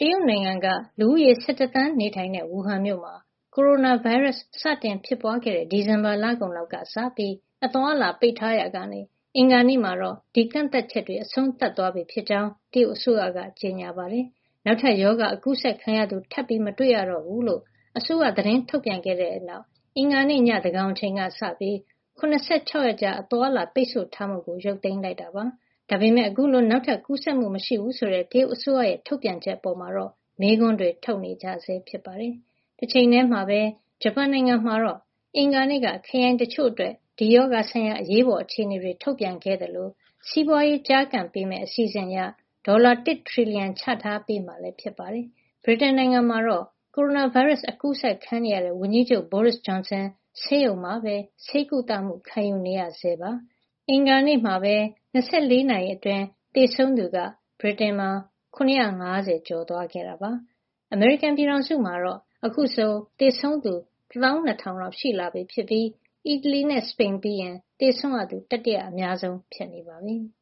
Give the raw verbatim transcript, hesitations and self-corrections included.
တရုတ်နိုင်ငံကလူဦးရေ၁၁သန်းနေထိုင်တဲ့ဝူဟန်မြို့မှာကိုရိုနာဗိုင်းရပ်စ်စတင်ဖြစ်ပွားခဲ့တဲ့ဒီဇင်ဘာလကုန်လောက်ကစပြီးအသွားအလာပိတ်ထားရာကနေအင်္ဂါနေ့မှာတော့ဒီကန့်သတ်ချက်တွေအဆုံးသတ်သွားပြီဖြစ်ကြောင်းတရုတ်အစိုးရကကြေညာပါတယ်။နောက်ထပ်ရောဂါအကူးစက်ခံရသူထပ်ပြီးမတွေ့ရတော့ဘူးလို့အစိုးရသတင်းထုတ်ပြန်ခဲ့တဲ့နောက်အင်္ဂါနေ့ညသန်းခေါင်အချိန်ကစပြီး၇၆ရက်ကြာအသွားအလာပိတ်ဆို့ထားမှုကိုရုပ်သိမ်းလိုက်တာပါ။ဒါပေမဲ့အခုလိုနောက်ထပ်ကူးစက်မှုမရှိဘူးဆိုတဲ့တရုတ်အစိုးရရဲ့ထုတ်ပြန်ချက်အပေါ်မှာတော့မေးခွန်းတွေထုတ်နေကြဆဲဖြစ်ပါတယ်။တချိန်တည်းမှာပဲဂျပန်နိုင်ငံမှာတော့အင်္ဂါနေ့ကခရိုင်တချို့အတွက်ဒီရောဂါဆိုင်ရာအရေးပေါ်အခြေအနေတွေထုတ်ပြန်ခဲ့တယ်လို့စီးပွားရေးကြားကန်ပေးမဲ့အစီအစဉ်အရဒေါ်လာတစ်ထရီလီယံချထားပေးမှာလည်းဖြစ်ပါတယ်။ဗြိတိန်နိုင်ငံမှာတော့ကိုရိုနာဗိုင်းရပ်စ်အကူးစက်ခံနေရတဲ့ဝန်ကြီးချုပ် Boris Johnson ဆေးရုံမှာပဲဆေးကုသမှုခံယူနေရဆဲပါ။အင်္ဂါနေ့မှာပဲ၂၄နာရီအတွင်းသေဆုံးသူကဗြိတိန်မှာ၇၅၀ကျော်သွားခဲ့တာပါ။အမေရိကန်ပြည်ထောင်စုမှာတော့အခုဆိုသေဆုံးသူတသောင်းနှစ်ထောင်လောက်ရှိလာပြီဖြစ်ပြီးအီတလီနဲ့စပိန်ပြီးရင်သေဆုံးရသူတတိယအများဆုံးဖြစ်နေပါပြီ။